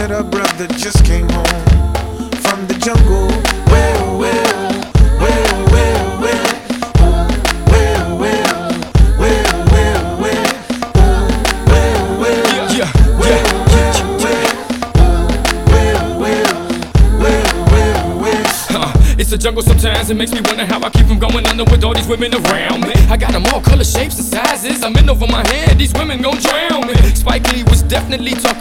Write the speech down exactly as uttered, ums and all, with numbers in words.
said her brother just came home from the jungle. Well, well, well, well, well. Ooh, well, well, well, well, well. Ooh, well, well, Yeah, well, well, well. Ooh, well, well, well, well, well. Uh, it's a jungle sometimes, it makes me wonder how I keep from going under with all these women around me. I got them all color, shapes, and sizes. I'm in over my head, these women gon' drown me. Spike Lee was definitely talking